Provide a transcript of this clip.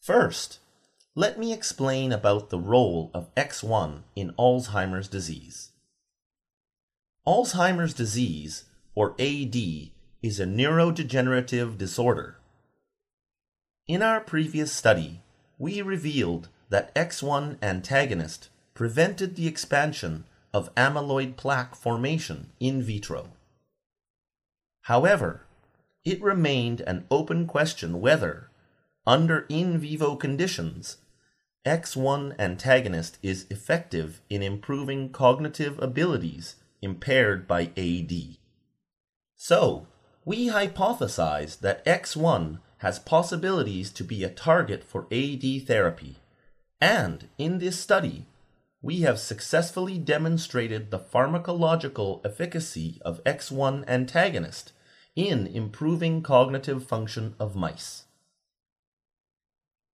First, let me explain about the role of X1 in Alzheimer's disease. Alzheimer's disease, or AD, is a neurodegenerative disorder. In our previous study, we revealed that X1 antagonist prevented the expansion of amyloid plaque formation in vitro. However, it remained an open question whether, under in vivo conditions, X1 antagonist is effective in improving cognitive abilities impaired by AD. So, we hypothesized that X1 has possibilities to be a target for AD therapy, and in this study, we have successfully demonstrated the pharmacological efficacy of X1 antagonist in improving cognitive function of mice.